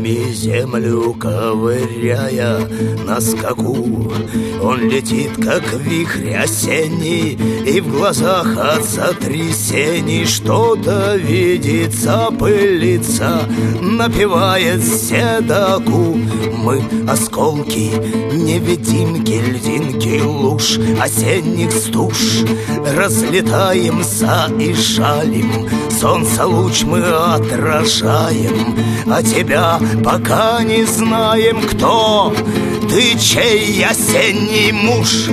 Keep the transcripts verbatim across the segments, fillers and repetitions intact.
ногами землю ковыряя на скаку. Он летит, как вихрь осенний, и в глазах от сотрясений что-то видится, пылится, напевает седоку. Мы осколки, невидимки, льдинки, луж, осенних стуж, разлетаемся и шалим, солнца луч мы отражаем, а тебя пока не знаем, кто ты, чей осенний муж.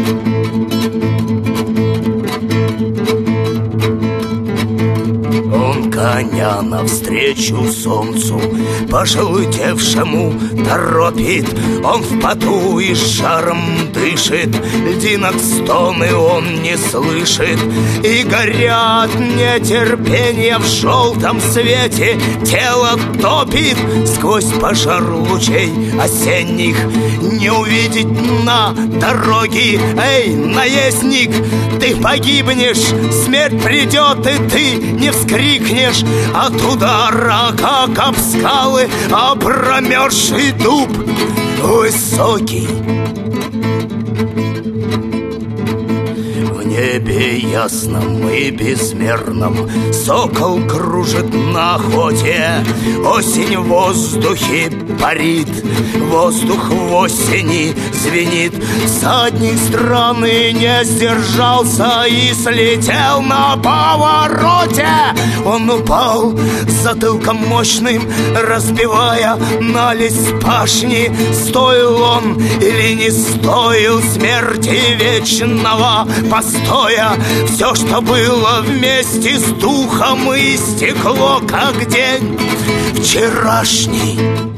Он коня навстречу солнцу пожелтевшему торопит. Он в поту и жаром дышит, льдинок стоны он не слышит. И горят нетерпение в желтом свете, тело топит сквозь пожар лучей осенних. Не увидеть на дороге, эй, наездник, ты погибнешь, смерть придет, и ты не вскрикнешь от удара, как об скалы обромерзший дуб высокий. В небе ясном и безмерном сокол кружит на охоте. Осень в воздухе парит, воздух в осени звенит. Всадник страны не сдержался и слетел на повороте. Он упал затылком мощным, разбивая налезь пашни. Стоил он или не стоил смерти вечного постоя? Все, что было вместе с духом, и стекло, как день вчерашний.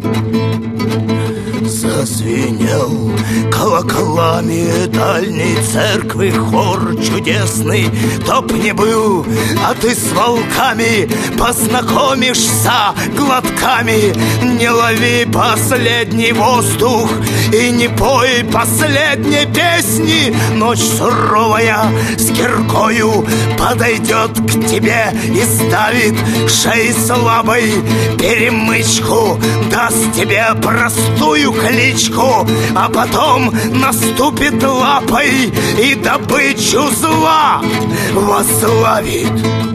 Зазвенел колоколами дальней церкви хор чудесный. Топ не был, а ты с волками познакомишься глотками. Не лови последний воздух и не пой последней песни. Ночь суровая с киркою подойдет к тебе и ставит шеи слабой перемычку. Даст тебе простую кличку, а потом наступит лапой и добычу зла возглавит.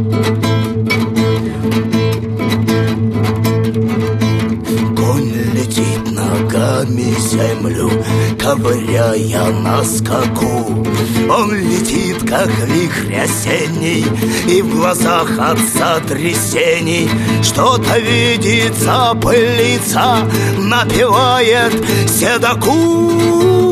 Конь летит ногами землю, ковыряя на скаку. Он летит, как вихрь осенний, и в глазах от сотрясений что-то видится, пылится, напевает седоку.